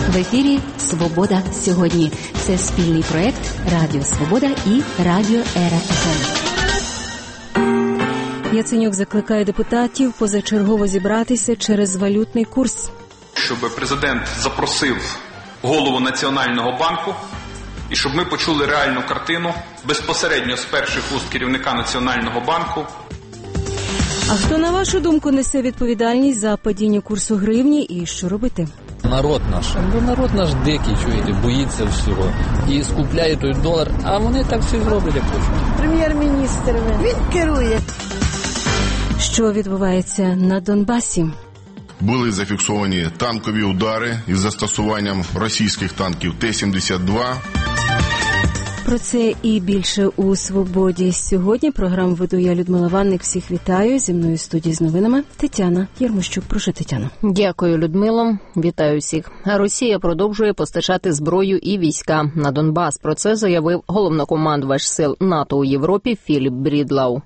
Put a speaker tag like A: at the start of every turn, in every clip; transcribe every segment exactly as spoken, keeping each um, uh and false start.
A: В ефірі «Свобода сьогодні». Це спільний проект Радіо Свобода і Радіо ЕРА-ФМ. Яценюк закликає депутатів позачергово зібратися через валютний курс.
B: Щоб президент запросив голову Національного банку і щоб ми почули реальну картину безпосередньо з перших уст керівника Національного банку.
A: А хто, на вашу думку, несе відповідальність за падіння курсу гривні і що робити?
C: Народ наш. Ну, народ наш дикий, чуєте, боїться всього. І скупляє той долар, а вони так все зроблять, як хочуть.
D: Прем'єр-міністр, він керує.
A: Що відбувається на Донбасі?
E: Були зафіксовані танкові удари із застосуванням російських танків Т сімдесят два.
A: Про це і більше у «Свободі». Сьогодні програму веду я, Людмила Ванник. Всіх вітаю. Зі мною в студії з новинами Тетяна Єрмощук. Прошу, Тетяно.
F: Дякую, Людмило. Вітаю всіх. Росія продовжує постачати зброю і війська на Донбас. Про це заявив головнокомандувач сил НАТО у Європі Філіп Брідлау.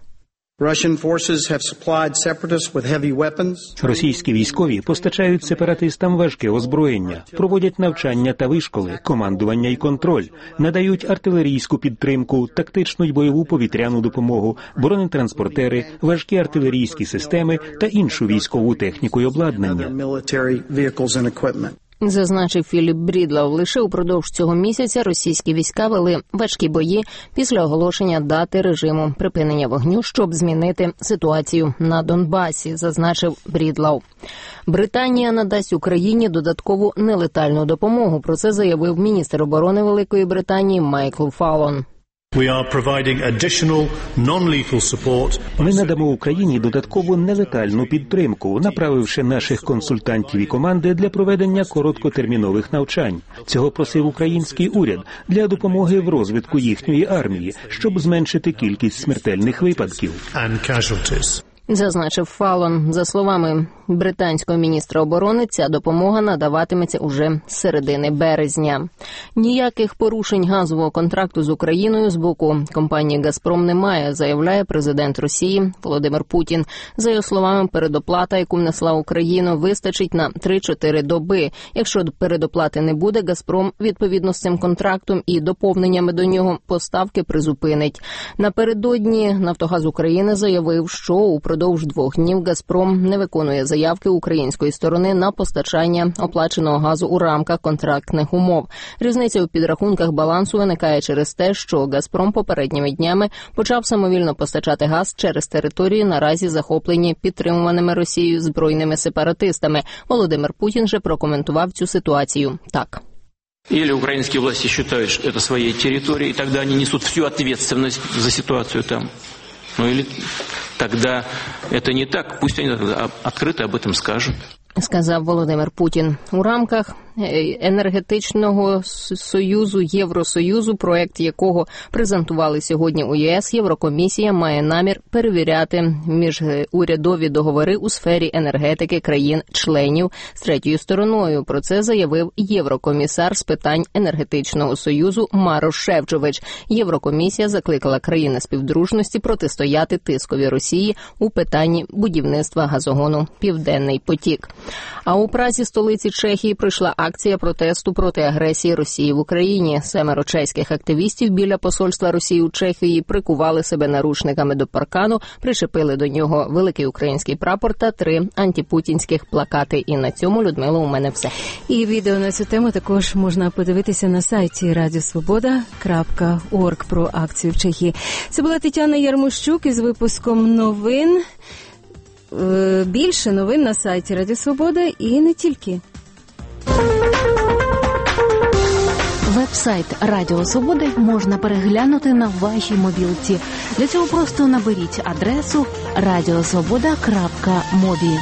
G: Російські військові постачають сепаратистам важке озброєння, проводять навчання та вишколи, командування і контроль, надають артилерійську підтримку, тактичну й бойову повітряну допомогу, бронетранспортери, важкі артилерійські системи та іншу військову техніку й обладнання.
F: Зазначив Філіп Брідлау, лише упродовж цього місяця російські війська вели важкі бої після оголошення дати режиму припинення вогню, щоб змінити ситуацію на Донбасі, зазначив Брідлау. Британія надасть Україні додаткову нелетальну допомогу. Про це заявив міністр оборони Великої Британії Майкл Фаллон.
G: Ми надамо Україні додаткову нелетальну підтримку, направивши наших консультантів і команди для проведення короткотермінових навчань. Цього просив український уряд для допомоги в розвитку їхньої армії, щоб зменшити кількість смертельних випадків.
F: Зазначив Фаллон. За словами британського міністра оборони, ця допомога надаватиметься уже з середини березня. Ніяких порушень газового контракту з Україною з боку компанії «Газпром» немає, заявляє президент Росії Володимир Путін. За його словами, передоплата, яку внесла Україна, вистачить на три-чотири доби. Якщо передоплати не буде, «Газпром» відповідно з цим контрактом і доповненнями до нього поставки призупинить. Напередодні «Нафтогаз України» заявив, що упродовж двох днів «Газпром» не виконує заявки української сторони на постачання оплаченого газу у рамках контрактних умов. Різниця у підрахунках балансу виникає через те, що «Газпром» попередніми днями почав самовільно постачати газ через територію, наразі захоплені підтримуваними Росією збройними сепаратистами. Володимир Путін же прокоментував цю ситуацію так.
H: Или украинские власти считают, что это своей территорией, и тогда они несут всю ответственность за ситуацию там. Ну или тогда это не так, пусть они открыто об этом скажут.
F: Сказав Володимир Путін. У рамках енергетичного союзу, Євросоюзу, проект якого презентували сьогодні у ЄС, Єврокомісія має намір перевіряти міжурядові договори у сфері енергетики країн-членів з третьою стороною. Про це заявив єврокомісар з питань енергетичного союзу Марош Шефчович. Єврокомісія закликала країни співдружності протистояти тискові Росії у питанні будівництва газогону «Південний потік». А у Празі, столиці Чехії, пройшла акція протесту проти агресії Росії в Україні. Семеро чеських активістів біля посольства Росії у Чехії прикували себе наручниками до паркану, причепили до нього великий український прапор та три антипутінських плакати. І на цьому, Людмила, у мене все.
A: І відео на цю тему також можна подивитися на сайті радіо свобода крапка орг про акцію в Чехії. Це була Тетяна Єрмощук із випуском новин. Більше новин на сайті Радіо Свобода і не тільки.
I: Веб-сайт Радіо Свобода можна переглянути на вашій мобілці. Для цього просто наберіть адресу радіосвобода крапка мобі.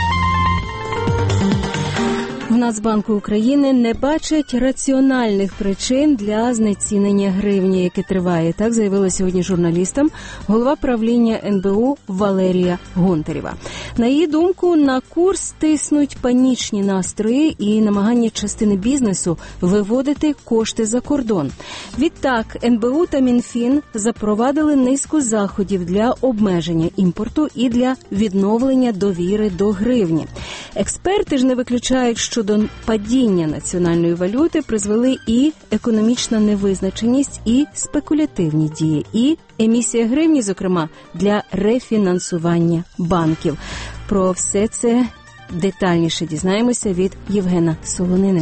A: В Нацбанку України не бачать раціональних причин для знецінення гривні, яке триває. Так заявила сьогодні журналістам голова правління ен бе у Валерія Гонтарєва. На її думку, на курс тиснуть панічні настрої і намагання частини бізнесу виводити кошти за кордон. Відтак, ен бе у та Мінфін запровадили низку заходів для обмеження імпорту і для відновлення довіри до гривні. Експерти ж не виключають, що до падіння національної валюти призвели і економічна невизначеність, і спекулятивні дії, і емісія гривні, зокрема, для рефінансування банків. Про все це детальніше дізнаємося від Євгена Солонини.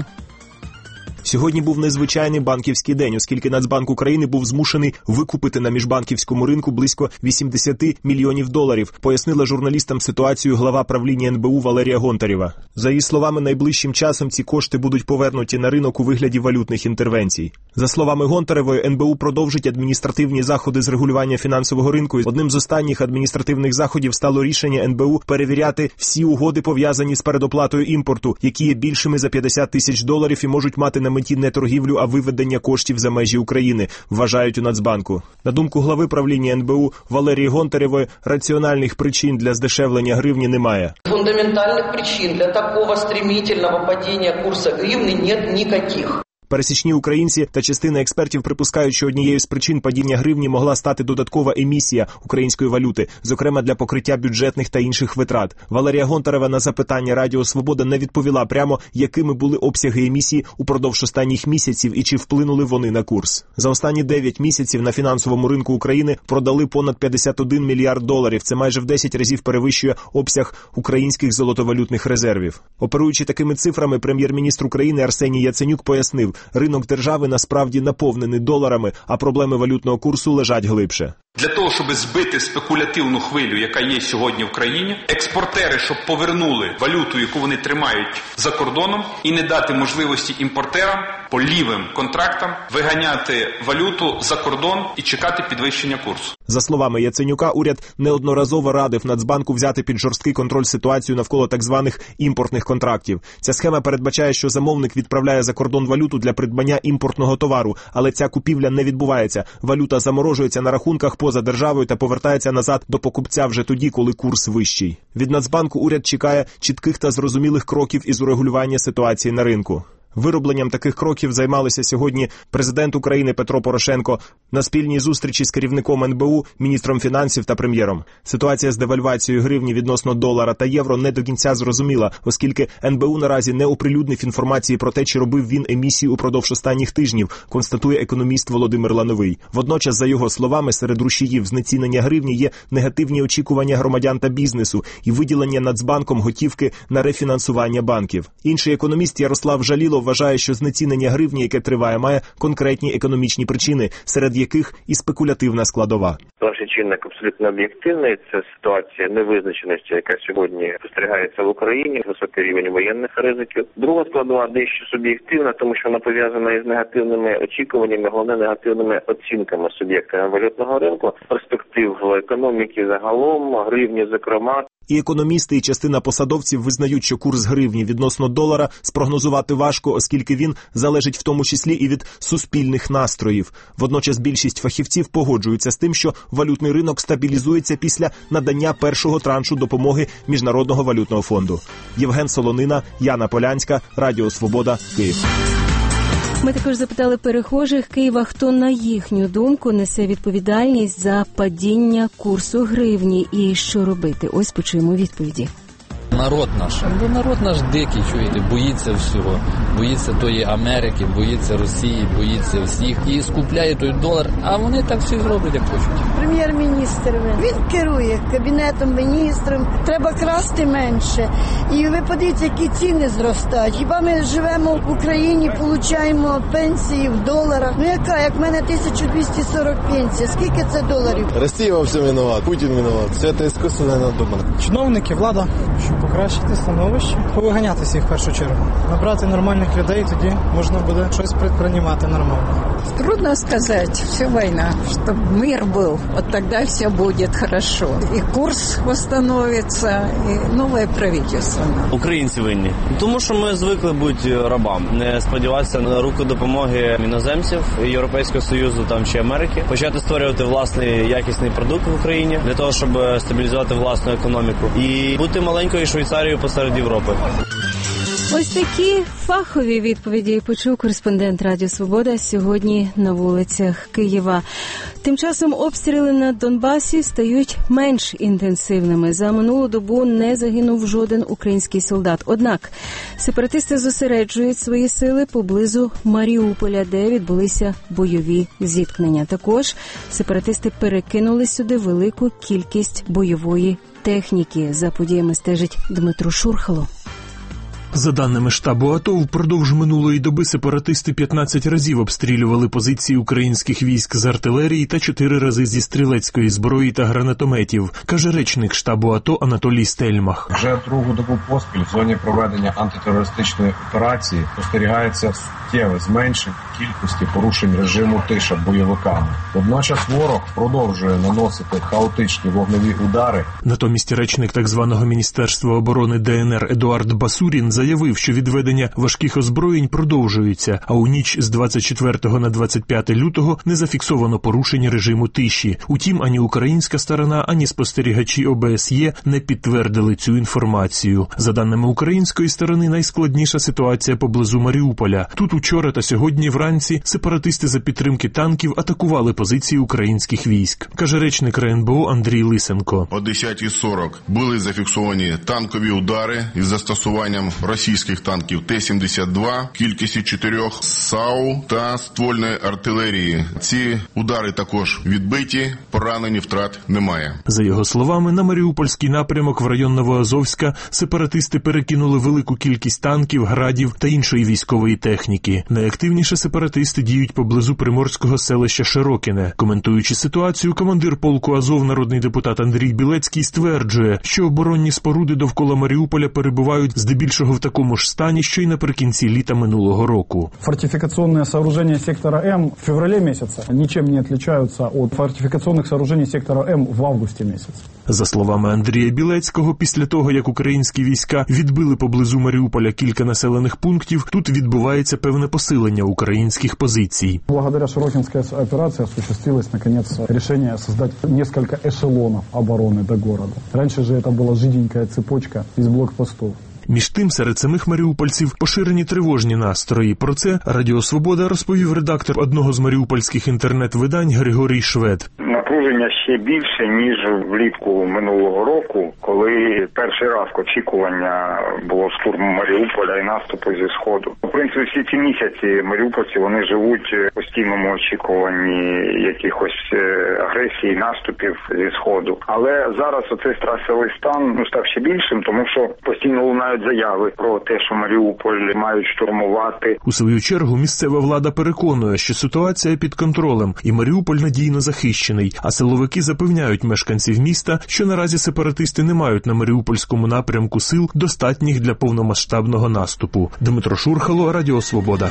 J: Сьогодні був незвичайний банківський день, оскільки Нацбанк України був змушений викупити на міжбанківському ринку близько вісімдесят мільйонів доларів, пояснила журналістам ситуацію глава правління ен бе у Валерія Гонтарева. За її словами, найближчим часом ці кошти будуть повернуті на ринок у вигляді валютних інтервенцій. За словами Гонтаревої, ен бе у продовжить адміністративні заходи з регулювання фінансового ринку. Одним з останніх адміністративних заходів стало рішення ен бе у перевіряти всі угоди, пов'язані з передоплатою імпорту, які є більшими за п'ятдесят тисяч доларів і можуть мати на меті не торгівлю, а виведення коштів за межі України, вважають у Нацбанку. На думку глави правління ен бе у Валерії Гонтаревої, раціональних причин для здешевлення гривні немає.
K: Фундаментальних причин для такого стремительного падіння курсу гривні нет ніяких.
J: Пересічні українці та частина експертів припускають, що однією з причин падіння гривні могла стати додаткова емісія української валюти, зокрема для покриття бюджетних та інших витрат. Валерія Гонтарева на запитання Радіо Свобода не відповіла прямо, якими були обсяги емісії упродовж останніх місяців і чи вплинули вони на курс. За останні дев'ять місяців на фінансовому ринку України продали понад п'ятдесят один мільярд доларів. Це майже в десять разів перевищує обсяг українських золотовалютних резервів. Оперуючи такими цифрами, прем'єр-міністр України Арсеній Яценюк пояснив, ринок держави насправді наповнений доларами, а проблеми валютного курсу лежать глибше.
B: Для того, щоб збити спекулятивну хвилю, яка є сьогодні в країні, експортери, щоб повернули валюту, яку вони тримають за кордоном, і не дати можливості імпортерам по лівим контрактам виганяти валюту за кордон і чекати підвищення курсу.
J: За словами Яценюка, уряд неодноразово радив Нацбанку взяти під жорсткий контроль ситуацію навколо так званих імпортних контрактів. Ця схема передбачає, що замовник відправляє за кордон валюту для придбання імпортного товару, але ця купівля не відбувається. Валюта заморожується на рахунках поза державою та повертається назад до покупця вже тоді, коли курс вищий. Від Нацбанку уряд чекає чітких та зрозумілих кроків із урегулювання ситуації на ринку. Виробленням таких кроків займалися сьогодні президент України Петро Порошенко на спільній зустрічі з керівником ен бе у, міністром фінансів та прем'єром. Ситуація з девальвацією гривні відносно долара та євро не до кінця зрозуміла, оскільки ен бе у наразі не оприлюднив інформації про те, чи робив він емісію упродовж останніх тижнів, констатує економіст Володимир Лановий. Водночас, за його словами, серед рушіїв знецінення гривні є негативні очікування громадян та бізнесу і виділення Нацбанком готівки на рефінансування банків. Інший економіст Ярослав Жалілов вважає, що знецінення гривні, яке триває, має конкретні економічні причини, серед яких і спекулятивна складова.
L: Перший чинник абсолютно об'єктивний – це ситуація невизначеності, яка сьогодні спостерігається в Україні, високий рівень воєнних ризиків. Друга складова дещо суб'єктивна, тому що вона пов'язана із негативними очікуваннями, головне негативними оцінками суб'єктами валютного ринку, перспектив економіки загалом, гривні зокрема.
J: І економісти, і частина посадовців визнають, що курс гривні відносно долара спрогнозувати важко, оскільки він залежить в тому числі і від суспільних настроїв. Водночас більшість фахівців погоджуються з тим, що валютний ринок стабілізується після надання першого траншу допомоги Міжнародного валютного фонду. Євген Солонина, Яна Полянська, Радіо Свобода, Київ.
A: Ми також запитали перехожих Києва, хто, на їхню думку, несе відповідальність за падіння курсу гривні і що робити. Ось почуємо відповіді.
C: Народ наш, ну народ наш дикий, чуєте, боїться всього. Боїться тої Америки, боїться Росії, боїться всіх. І скупляє той долар, а вони так всі зроблять, як хочуть.
D: Прем'єр-міністр, він керує Кабінетом міністрів. Треба красти менше. І ви подивіться, які ціни зростають. Хіба ми живемо в Україні, получаємо пенсії в доларах? Ну яка, як в мене тисяча двісті сорок пенсія, скільки це доларів?
M: Росія во всьому винуват, Путін винуват. Все це іскусственно надумано.
N: Чиновники, влада, щоб покращити становище, повиганяти всіх в першу чергу. Набрати нормальних людей, тоді можна буде щось предпринимати нормально.
O: Трудно сказать, все война, чтобы мир был, вот тогда все будет хорошо. И курс восстановится, и новое правительство.
P: Українці винні. Тому що ми звикли бути рабами. Не сподіватися на руку допомоги іноземців, Європейського Союзу там чи Америки. Почати створювати власний якісний продукт в Україні для того, щоб стабілізувати власну економіку. І бути маленькою Швейцарією посеред Європи.
A: Ось такі фахові відповіді почув кореспондент Радіо Свобода сьогодні на вулицях Києва. Тим часом обстріли на Донбасі стають менш інтенсивними. За минулу добу не загинув жоден український солдат. Однак сепаратисти зосереджують свої сили поблизу Маріуполя, де відбулися бойові зіткнення. Також сепаратисти перекинули сюди велику кількість бойової техніки. За подіями стежить Дмитро Шурхало.
Q: За даними штабу АТО, впродовж минулої доби сепаратисти п'ятнадцять разів обстрілювали позиції українських військ з артилерії та чотири рази зі стрілецької зброї та гранатометів, каже речник штабу АТО Анатолій Стельмах.
R: Вже другу добу поспіль в зоні проведення антитерористичної операції спостерігається суттєве зменшення кількості порушень режиму тиша бойовиками. Водночас ворог продовжує наносити хаотичні вогневі удари.
Q: Натомість речник так званого Міністерства оборони ДНР Едуард Басурін заявив, що відведення важких озброєнь продовжується, а у ніч з двадцять четвертого на двадцять п'яте лютого не зафіксовано порушень режиму тиші. Утім, ані українська сторона, ані спостерігачі О Б С Є не підтвердили цю інформацію. За даними української сторони, найскладніша ситуація поблизу Маріуполя. Тут учора та сьогодні вранці сепаратисти за підтримки танків атакували позиції українських військ, каже речник Р Н Б О Андрій Лисенко.
E: О десятій сорок були зафіксовані танкові удари із застосуванням російських танків Т сімдесят два, кількістю чотирьох САУ та ствольної артилерії. Ці удари також відбиті, поранені, втрат немає.
Q: За його словами, на Маріупольський напрямок в район Новоазовська сепаратисти перекинули велику кількість танків, градів та іншої військової техніки. Найактивніше сепаратисти діють поблизу приморського селища Широкине. Коментуючи ситуацію, командир полку Азов, народний депутат Андрій Білецький, стверджує, що оборонні споруди довкола Маріуполя перебувають здебільшого в такому ж стані, що й наприкінці літа минулого року.
S: Фортификационные сооружения сектора М в феврале месяца ничем не отличаются от фортификационных сооружений сектора М в августе месяце.
Q: За словами Андрія Білецького, після того, як українські війська відбили поблизу Маріуполя кілька населених пунктів, тут відбувається певне посилення українських позицій.
S: Благодаря Широкинской операции осуществилось, наконец, решение создать несколько эшелонов обороны до города. Раньше же это была жиденькая цепочка из блокпостов.
Q: Між тим, серед самих маріупольців поширені тривожні настрої. Про це Радіо Свобода розповів редактор одного з маріупольських інтернет-видань Григорій Швед.
T: Напруження ще більше, ніж влітку минулого року, коли перший раз очікування було штурму Маріуполя і наступу зі Сходу. В принципі, всі ці місяці маріупольці, вони живуть в постійному очікуванні якихось агресій, наступів зі Сходу. Але зараз оцей стресовий стан ну, став ще більшим, тому що постійно лунають заяви про те, що Маріуполь мають штурмувати.
Q: У свою чергу місцева влада переконує, що ситуація під контролем і Маріуполь надійно захищений, а силовики запевняють мешканців міста, що наразі сепаратисти не мають на Маріупольському напрямку сил, достатніх для повномасштабного наступу. Дмитро Шурхало, Радіо Свобода.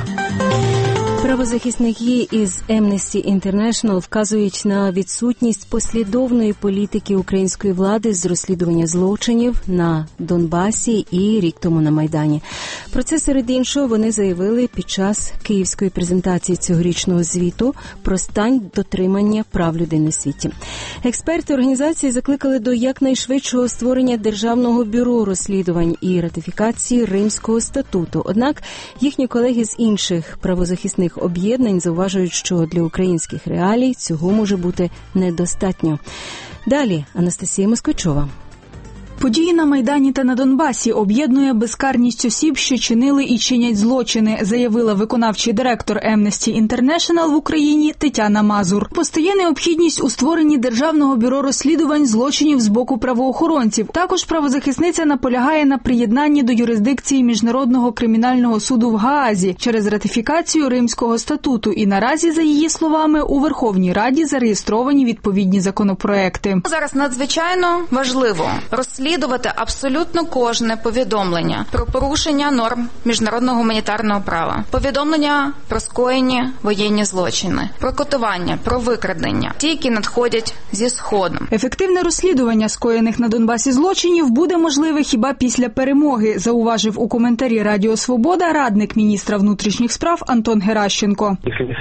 A: Правозахисники із Amnesty International вказують на відсутність послідовної політики української влади з розслідування злочинів на Донбасі і рік тому на Майдані. Про це, серед іншого, вони заявили під час київської презентації цьогорічного звіту про стан дотримання прав людини у світі. Експерти організації закликали до якнайшвидшого створення Державного бюро розслідувань і ратифікації Римського статуту. Однак їхні колеги з інших правозахисних об'єднань зауважують, що для українських реалій цього може бути недостатньо. Далі Анастасія Москвичова.
U: Події на Майдані та на Донбасі об'єднує безкарність осіб, що чинили і чинять злочини, заявила виконавчий директор Amnesty International в Україні Тетяна Мазур. Постає необхідність у створенні Державного бюро розслідувань злочинів з боку правоохоронців. Також правозахисниця наполягає на приєднанні до юрисдикції Міжнародного кримінального суду в Гаазі через ратифікацію Римського статуту. І наразі, за її словами, у Верховній Раді зареєстровані відповідні законопроекти.
V: Зараз надзвичайно важливо розслідувати розслідувати абсолютно кожне повідомлення про порушення норм міжнародного гуманітарного права, повідомлення про скоєні воєнні злочини, про катування, про викрадення, ті, які надходять зі Сходу.
U: Ефективне розслідування скоєних на Донбасі злочинів буде можливе хіба після перемоги, зауважив у коментарі Радіо Свобода радник міністра внутрішніх справ Антон Геращенко.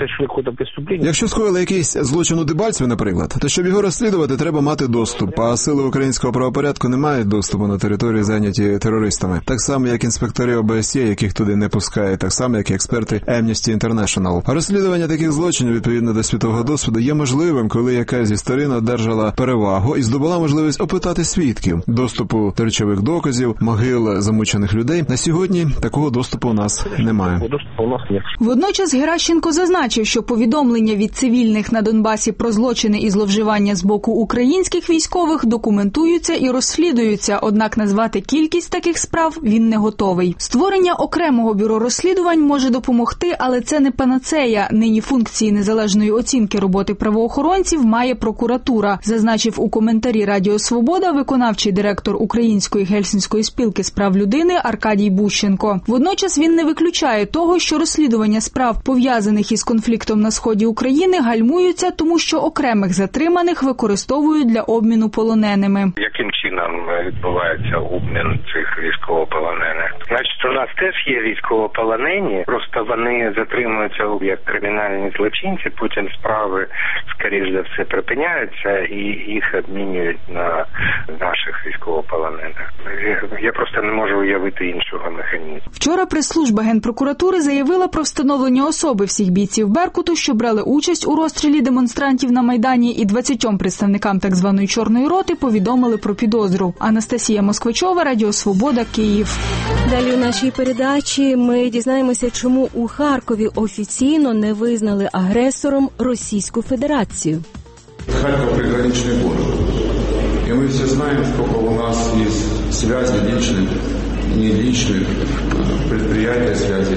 W: Якщо скоїли якийсь злочин у Дебальцеві, наприклад, то щоб його розслідувати, треба мати доступ, а сили українського правопорядку немає, мають доступу на території, зайняті терористами. Так само, як інспектори О Б С Є, яких туди не пускають, так само, як і експерти Amnesty International. Розслідування таких злочинів, відповідно до світового досвіду, є можливим, коли якась зі сторін одержала перевагу і здобула можливість опитати свідків. Доступу до речових доказів, могил замучених людей. На сьогодні такого доступу у нас немає.
U: Водночас Геращенко зазначив, що повідомлення від цивільних на Донбасі про злочини і зловживання з боку українських військових документуються і розслідуються, однак назвати кількість таких справ він не готовий. Створення окремого бюро розслідувань може допомогти, але це не панацея. Нині функції незалежної оцінки роботи правоохоронців має прокуратура, зазначив у коментарі Радіо Свобода виконавчий директор Української Гельсінської спілки з прав людини Аркадій Бущенко. Водночас він не виключає того, що розслідування справ, пов'язаних із конфліктом на сході України, гальмуються, тому що окремих затриманих використовують для обміну полоненими.
F: Яким чином відбувається обмін цих військовополонених? Значить, у нас теж є військовополонені, просто вони затримуються як кримінальні злочинці, потім справи, скоріш за все, припиняються і їх обмінюють на наших військовополонених. Я просто не можу уявити іншого механізму.
U: Вчора прес-служба Генпрокуратури заявила про встановлення особи всіх бійців Беркуту, що брали участь у розстрілі демонстрантів на Майдані, і двадцятьом представникам так званої «Чорної роти» повідомили про підозру. Анастасія Москвичова, Радіо Свобода, Київ.
A: Далі у нашій передачі ми дізнаємося, чому у Харкові офіційно не визнали агресором Російську Федерацію.
G: Харьков – приграничный город. И мы все знаем, сколько у нас есть связей личных, не личных, предприятий связи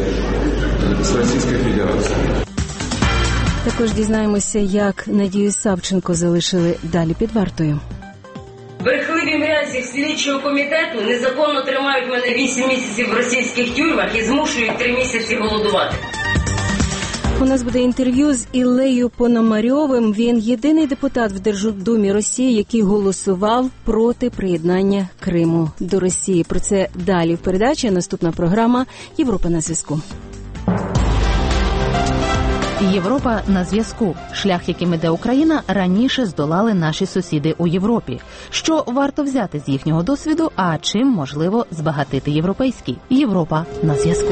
G: с Российской Федерацией.
A: Також дізнаємося, як Надію Савченко залишили далі під вартою.
H: Брехливі мразі слідчого комітету незаконно тримають мене вісім місяців в російських тюрмах і змушують три місяці голодувати.
A: У нас буде інтерв'ю з Іллею Пономарьовим. Він єдиний депутат в Держдумі Росії, який голосував проти приєднання Криму до Росії. Про це далі в передачі. Наступна програма «Європа на зв'язку».
I: Європа на зв'язку. Шлях, яким іде Україна, раніше здолали наші сусіди у Європі. Що варто взяти з їхнього досвіду, а чим можливо збагатити європейський? Європа на зв'язку.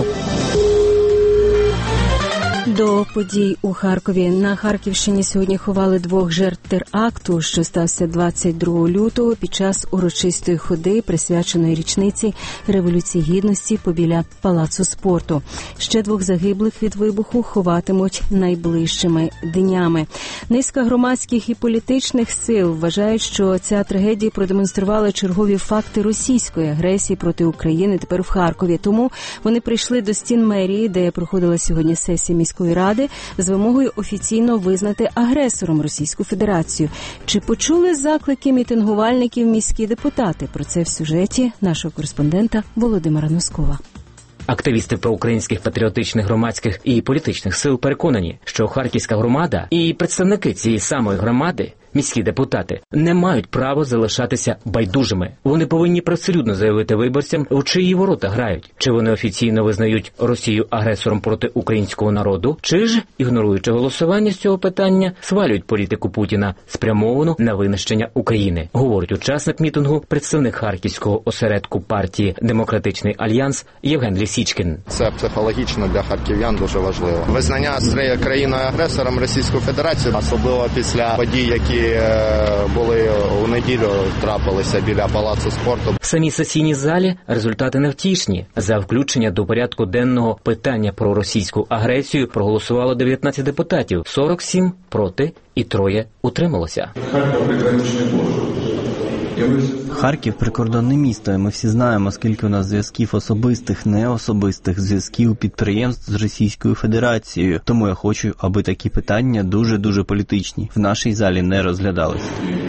A: До подій у Харкові. На Харківщині сьогодні ховали двох жертв теракту, що стався двадцять другого лютого під час урочистої ходи, присвяченої річниці Революції Гідності побіля Палацу спорту. Ще двох загиблих від вибуху ховатимуть найближчими днями. Низка громадських і політичних сил вважають, що ця трагедія продемонструвала чергові факти російської агресії проти України тепер в Харкові. Тому вони прийшли до стін мерії, де проходила сьогодні сесія міської ради, з вимогою офіційно визнати агресором Російську Федерацію. Чи почули заклики мітингувальників міські депутати? Про це в сюжеті нашого кореспондента Володимира Носкова.
X: Активісти проукраїнських патріотичних, громадських і політичних сил переконані, що харківська громада і представники цієї самої громади, міські депутати, не мають права залишатися байдужими. Вони повинні привселюдно заявити виборцям, в чиї ворота грають. Чи вони офіційно визнають Росію агресором проти українського народу, чи ж, ігноруючи голосування з цього питання, свалюють політику Путіна, спрямовану на винищення України, говорить учасник мітингу, представник харківського осередку партії «Демократичний альянс» Євген Лісічкін.
Y: Це психологічно для харків'ян дуже важливо. Визнання країною-агресором Російської Федерації, особливо після подій, які були у неділю, трапилися біля Палацу спорту.
X: В самій сесійній залі результати невтішні. За включення до порядку денного питання про російську агресію проголосувало дев'ятнадцять депутатів, сорок сім проти і троє утрималося.
G: Харків – приграничний город.
Z: Харків – прикордонне місто, і ми всі знаємо, скільки у нас зв'язків особистих, неособистих, зв'язків підприємств з Російською Федерацією. Тому я хочу, аби такі питання дуже-дуже політичні в нашій залі не розглядалися.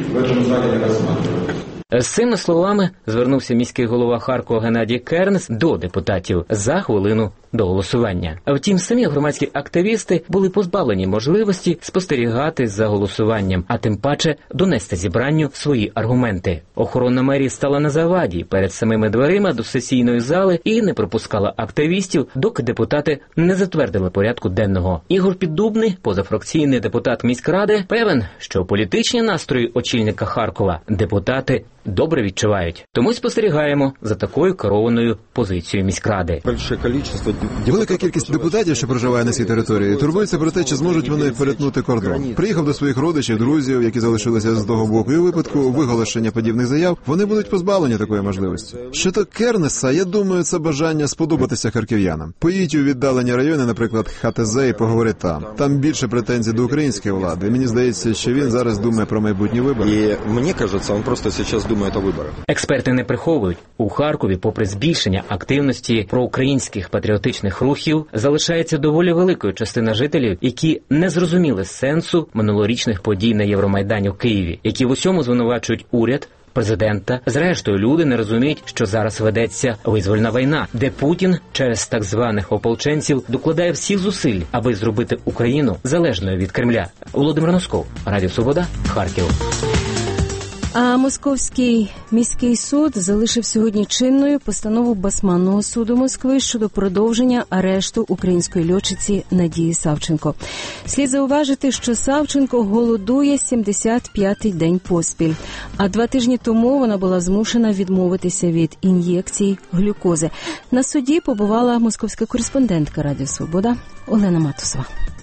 X: З цими словами звернувся міський голова Харкова Геннадій Кернес до депутатів за хвилину до голосування. А втім, самі громадські активісти були позбавлені можливості спостерігати за голосуванням, а тим паче донести зібранню свої аргументи. Охорона мерії стала на заваді перед самими дверима до сесійної зали і не пропускала активістів, доки депутати не затвердили порядку денного. Ігор Піддубний, позафракційний депутат міськради, певен, що політичні настрої очільника Харкова депутати добре відчувають. Тому й спостерігаємо за такою керованою позицією міськради.
W: Велика кількість депутатів, що проживає на цій території, турбується про те, чи зможуть вони перетнути кордон. Приїхав до своїх родичів, друзів, які залишилися з того боку, і у випадку виголошення подібних заяв вони будуть позбавлені такої можливості. Щодо Кернеса, я думаю, це бажання сподобатися харків'янам. Поїдь у віддалені райони, наприклад, Ха Те Зе, і поговори там. Там більше претензій до української влади. Мені здається, що він зараз думає про майбутні вибори.
B: І мені кажеться, він просто зараз думає про вибори.
X: Експерти не приховують. У Харкові, попри збільшення активності проукраїнських патріотичних рухів, залишається доволі великою частина жителів, які не зрозуміли сенсу минулорічних подій на Євромайдані в Києві, які в усьому звинувачують уряд, президента. Зрештою, люди не розуміють, що зараз ведеться визвольна війна, де Путін через так званих ополченців докладає всіх зусиль, аби зробити Україну залежною від Кремля. Володимир Носков, Радіо Свобода, Харків.
A: А Московський міський суд залишив сьогодні чинною постанову Басманного суду Москви щодо продовження арешту української льотчиці Надії Савченко. Слід зауважити, що Савченко голодує сімдесят п'ятий день поспіль, а два тижні тому вона була змушена відмовитися від ін'єкцій глюкози. На суді побувала московська кореспондентка Радіо Свобода Олена Матусова.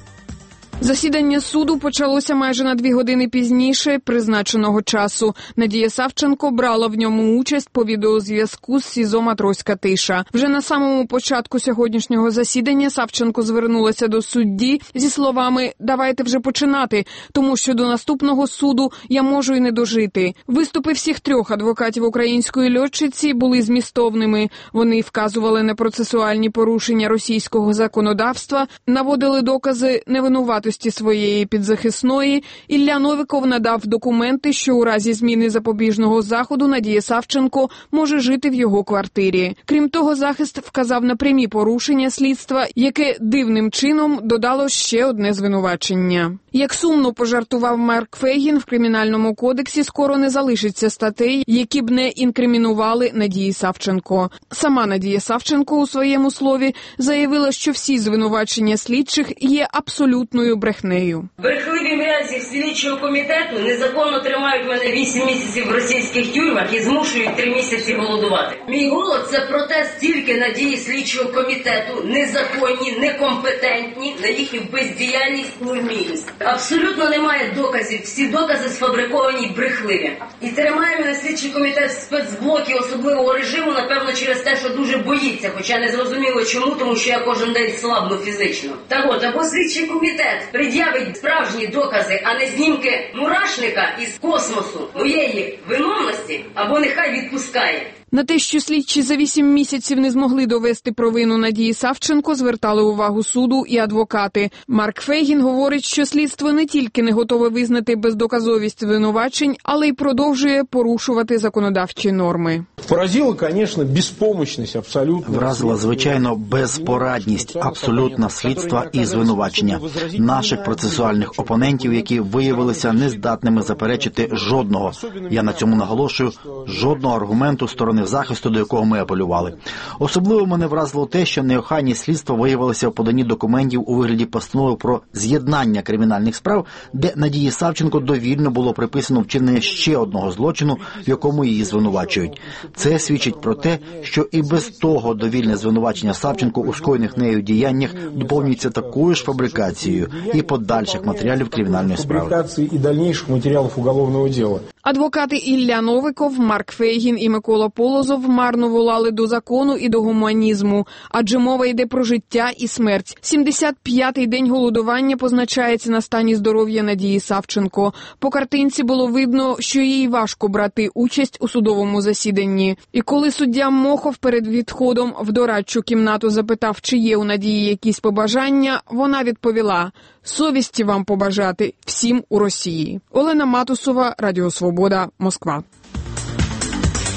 C: Засідання суду почалося майже на дві години пізніше призначеного часу. Надія Савченко брала в ньому участь по відеозв'язку з СІЗО «Матроська тиша». Вже на самому початку сьогоднішнього засідання Савченко звернулася до судді зі словами «давайте вже починати, тому що до наступного суду я можу і не дожити». Виступи всіх трьох адвокатів української льотчиці були змістовними. Вони вказували на процесуальні порушення російського законодавства, наводили докази невинуватості своєї підзахисної. Ілля Новіков надав документи, що у разі зміни запобіжного заходу Надія Савченко може жити в його квартирі. Крім того, захист вказав на прямі порушення слідства, яке дивним чином додало ще одне звинувачення. Як сумно пожартував Марк Фейгін, в Кримінальному кодексі скоро не залишиться статей, які б не інкримінували Надії Савченко. Сама Надія Савченко у своєму слові заявила, що всі звинувачення слідчих є абсолютною брехнею.
H: Брехливі м'язі слідчого комітету незаконно тримають мене вісім місяців в російських тюрмах і змушують три місяці голодувати. Мій голод – це протест тільки на дії слідчого комітету, незаконні, некомпетентні, на їхню бездіяльність, невмілість. Абсолютно немає доказів, всі докази сфабриковані і брехливі. І тримає мене слідчий комітет в спецблокі особливого режиму, напевно, через те, що дуже боїться, хоча не зрозуміло чому, тому що я кожен день слабну фізично. Так от, або слідчий комітет пред'явить справжні докази, а не знімки мурашника із космосу моєї виновності, або нехай відпускає.
C: На те, що слідчі за вісім місяців не змогли довести провину Надії Савченко, звертали увагу суду і адвокати. Марк Фейгін говорить, що слідство не тільки не готове визнати бездоказовість звинувачень, але й продовжує порушувати законодавчі норми.
D: Поразило, звісно, безпомощність абсолютно.
J: Вразила, звичайно, безпорадність абсолютно слідства і звинувачення наших процесуальних опонентів, які виявилися нездатними заперечити жодного, я на цьому наголошую, жодного аргументу сторони захисту, до якого ми апелювали. Особливо мене вразило те, що неохайність слідства виявилася в поданні документів у вигляді постанови про з'єднання кримінальних справ, де Надії Савченко довільно було приписано вчинення ще одного злочину, в якому її звинувачують. Це свідчить про те, що і без того довільне звинувачення Савченко у скоєних нею діяннях доповнюється такою ж фабрикацією і подальших матеріалів кримінальної справи.
D: І дальніших матеріалів уголовного діла.
C: Адвокати Ілля Новиков, Марк Фейгін і Микола Полозов марно волали до закону і до гуманізму, адже мова йде про життя і смерть. сімдесят п'ятий день голодування позначається на стані здоров'я Надії Савченко. По картинці було видно, що їй важко брати участь у судовому засіданні. І коли суддя Мохов перед відходом в дорадчу кімнату запитав, чи є у Надії якісь побажання, вона відповіла: «Совісті вам побажати всім у Росії». Олена Матусова, Радіо Свобода, Москва.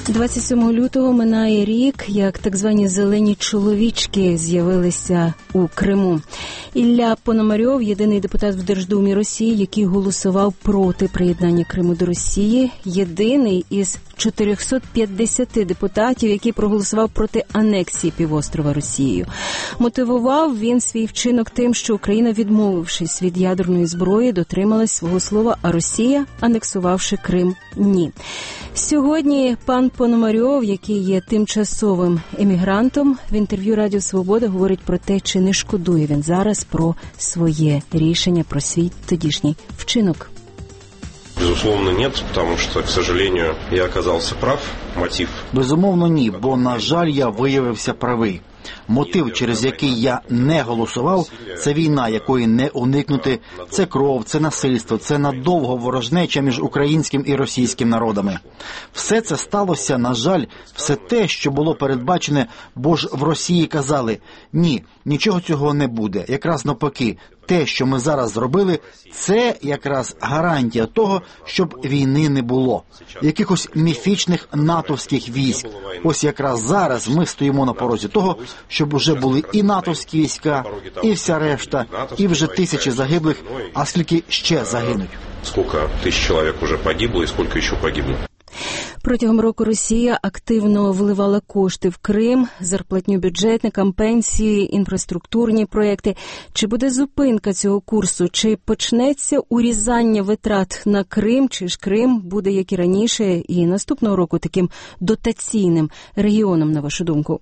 A: двадцять сьомого лютого минає рік, як так звані «зелені чоловічки» з'явилися у Криму. Ілля Пономарьов – єдиний депутат в Держдумі Росії, який голосував проти приєднання Криму до Росії. Єдиний із чотирьохсот п'ятдесяти депутатів, який проголосував проти анексії півострова Росією. Мотивував він свій вчинок тим, що Україна, відмовившись від ядерної зброї, дотрималась свого слова, а Росія, анексувавши Крим, ні. Сьогодні пан Пономарьов, який є тимчасовим емігрантом, в інтерв'ю Радіо Свобода говорить про те, чи не шкодує він зараз про своє рішення, про свій тодішній вчинок.
B: Безусловно, нет, потому что, к сожалению, я оказался прав. Мотив.
J: Безумовно, ні, бо, на жаль, я виявився правий. Мотив, через який я не голосував, це війна, якої не уникнути, це кров, це насильство, це надовго ворожнеча між українським і російським народами. Все це сталося, на жаль, все те, що було передбачене, бо ж в Росії казали, ні, нічого цього не буде, якраз навпаки. Те, що ми зараз зробили, це якраз гарантія того, щоб війни не було. Якихось міфічних натовських військ. Ось якраз зараз ми стоїмо на порозі того, щоб уже були і натовські війська, і вся решта, і вже тисячі загиблих, а скільки ще загинуть.
B: Скільки тисяч чоловік вже погибло і скільки ще погибне.
A: Протягом року Росія активно вливала кошти в Крим, зарплатню бюджетникам, пенсії, інфраструктурні проекти. Чи буде зупинка цього курсу? Чи почнеться урізання витрат на Крим? Чи ж Крим буде, як і раніше, і наступного року таким дотаційним регіоном, на вашу думку?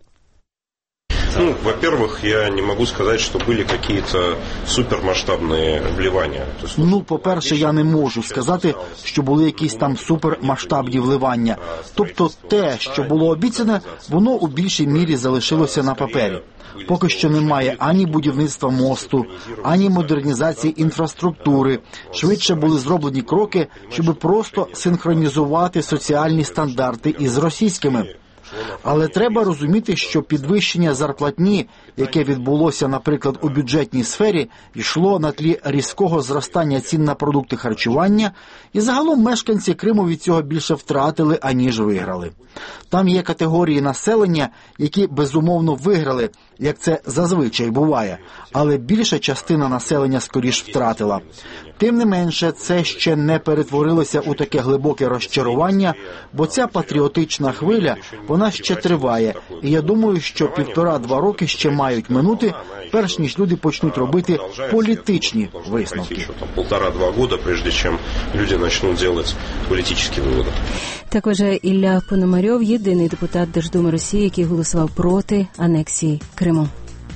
B: Ну, во-первых, я не могу сказать, что были какие-то супермасштабные вливания.
J: Ну, по-перше, я не можу сказати, що були якісь там супермасштабні вливання. Тобто те, що було обіцяне, воно у більшій мірі залишилося на папері. Поки що немає ані будівництва мосту, ані модернізації інфраструктури. Швидше були зроблені кроки, щоб просто синхронізувати соціальні стандарти із російськими. Але треба розуміти, що підвищення зарплатні, яке відбулося, наприклад, у бюджетній сфері, йшло на тлі різкого зростання цін на продукти харчування, і загалом мешканці Криму від цього більше втратили, аніж виграли. Там є категорії населення, які безумовно виграли, як це зазвичай буває, але більша частина населення скоріш втратила. Тим не менше, це ще не перетворилося у таке глибоке розчарування, бо ця патріотична хвиля, вона ще триває. І я думаю, що півтора-два роки ще мають минути, перш ніж люди почнуть робити політичні висновки.
B: Півтора-два роки, прежде чим люди почнуть робити політичні висновки.
A: Так вважає Ілля Пономарьов, єдиний депутат Держдуми Росії, який голосував проти анексії Криму.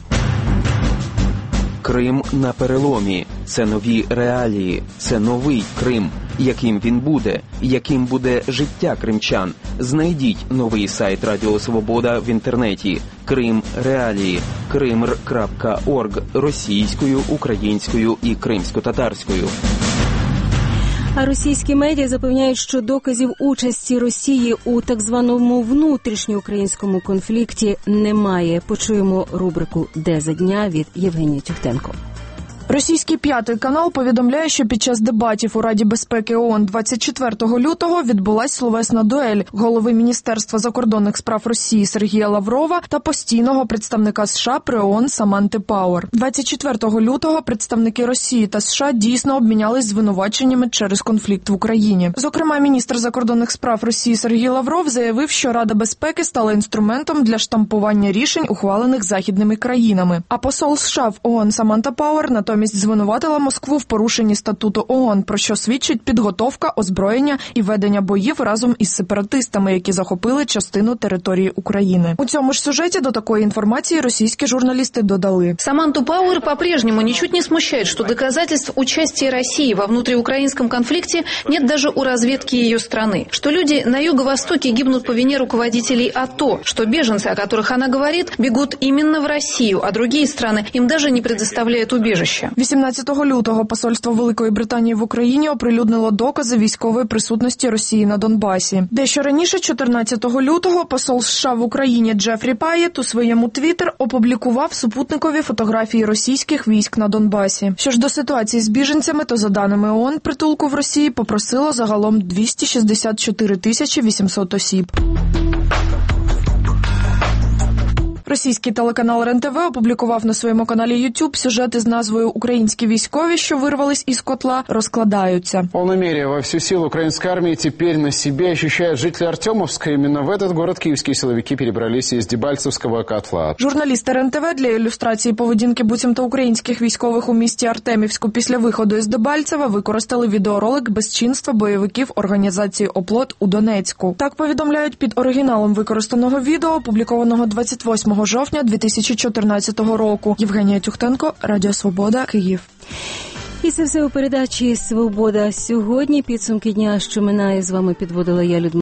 K: Крим на переломі. Це нові реалії. Це новий Крим. Яким він буде? Яким буде життя кримчан? Знайдіть новий сайт Радіо Свобода в інтернеті. Крим реалії. кримр крапка орг російською, українською і кримсько-татарською.
A: А російські медіа запевняють, що доказів участі Росії у так званому внутрішньоукраїнському конфлікті немає. Почуємо рубрику «Де за дня» від Євгенії Тюхтенко.
C: Російський п'ятий канал повідомляє, що під час дебатів у Раді безпеки ООН двадцять четвертого лютого відбулась словесна дуель голови Міністерства закордонних справ Росії Сергія Лаврова та постійного представника США при ООН Саманти Пауер. двадцять четвертого лютого представники Росії та США дійсно обмінялись звинуваченнями через конфлікт в Україні. Зокрема, міністр закордонних справ Росії Сергій Лавров заявив, що Рада безпеки стала інструментом для штампування рішень, ухвалених західними країнами. А посол США в ООН Саманта Пауер натомість звинуватила Москву в порушенні статуту ООН, про що свідчить підготовка, озброєння і ведення боїв разом із сепаратистами, які захопили частину території України. У цьому ж сюжеті до такої інформації російські журналісти додали.
L: Саманту Пауэр по-прежнему ничуть не смущает, что доказательств участия России во внутриукраинском конфликте нет даже у разведки ее страны, что люди на юго-востоке гибнут по вине руководителей АТО, что беженцы, о которых она говорит, бегут именно в Россию, а другие страны им даже не предоставляют убежища.
C: Росії. вісімнадцятого лютого посольство Великої Британії в Україні оприлюднило докази військової присутності Росії на Донбасі. Дещо раніше, чотирнадцятого лютого, посол США в Україні Джефрі Паєт у своєму твіттер опублікував супутникові фотографії російських військ на Донбасі. Що ж до ситуації з біженцями, то за даними ООН, притулку в Росії попросило загалом двісті шістдесят чотири тисячі вісімсот осіб. Російський телеканал РЕН ТВ опублікував на своєму каналі YouTube сюжет із назвою «Українські військові, що вирвались із котла, розкладаються».
E: В полной мере во всю силу украинской армии теперь на себе ощущают жители Артемовска. Именно в этот город киевские силовики перебрались из Дебальцевского котла.
C: Журналісти РЕН ТВ для ілюстрації поведінки буцімто українських військових у місті Артемівську після виходу із Дебальцева використали відеоролик безчинства бойовиків організації «Оплот» у Донецьку. Так повідомляють під оригіналом використаного відео, опублікованого двадцять восьмого жовтня дві тисячі чотирнадцятого року. Євгенія Тюхтенко, Радіо Свобода, Київ.
A: І це все у передачі «Свобода сьогодні». Підсумки дня, що минає, з вами підводила я, Людмила